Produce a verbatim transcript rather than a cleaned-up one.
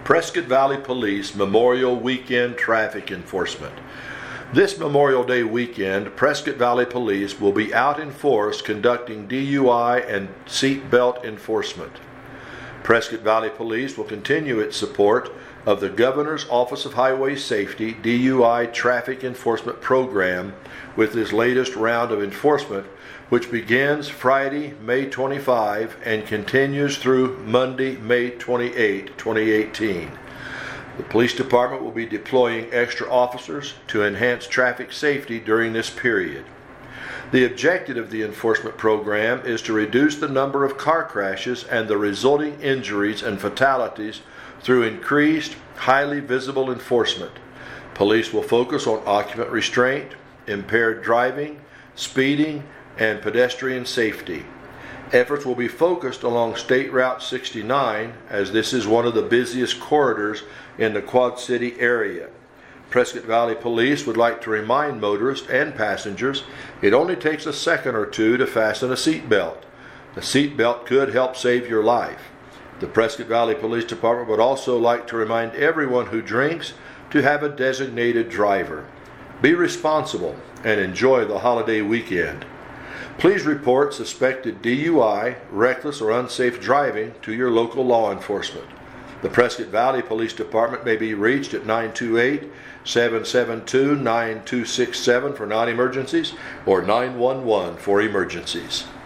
Prescott Valley Police Memorial Weekend Traffic Enforcement. This Memorial Day weekend, Prescott Valley Police will be out in force conducting D U I and seat belt enforcement. Prescott Valley Police will continue its support of the Governor's Office of Highway Safety D U I Traffic Enforcement Program with this latest round of enforcement, which begins Friday, May twenty-fifth and continues through Monday, May twenty-eighth, twenty eighteen. The police department will be deploying extra officers to enhance traffic safety during this period. The objective of the enforcement program is to reduce the number of car crashes and the resulting injuries and fatalities through increased, highly visible enforcement. Police will focus on occupant restraint, impaired driving, speeding, and pedestrian safety. Efforts will be focused along State Route sixty-nine, as this is one of the busiest corridors in the Quad City area. Prescott Valley Police would like to remind motorists and passengers it only takes a second or two to fasten a seatbelt. The seatbelt could help save your life. The Prescott Valley Police Department would also like to remind everyone who drinks to have a designated driver. Be responsible and enjoy the holiday weekend. Please report suspected D U I, reckless or unsafe driving to your local law enforcement. The Prescott Valley Police Department may be reached at nine two eight, seven seven two, nine two six seven for non-emergencies or nine one one for emergencies.